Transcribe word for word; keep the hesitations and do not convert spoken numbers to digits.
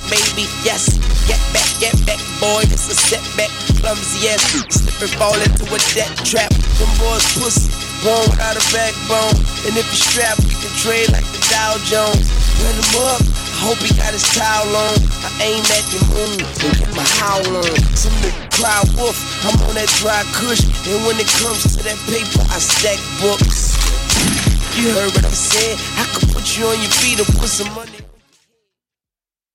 baby, yes. Get back, get back, boy, it's a setback. Clumsy ass, slip and fall into a death trap. Them boys pussy, born without a backbone. And if you strap, you can trade like the Dow Jones. Run him up, I hope he got his towel on. I aim at the moon and get my howl on. Some nigga cry wolf, I'm on that dry kush. And when it comes to that paper, I stack books. You heard what I said, I could put you on your feet and put some money.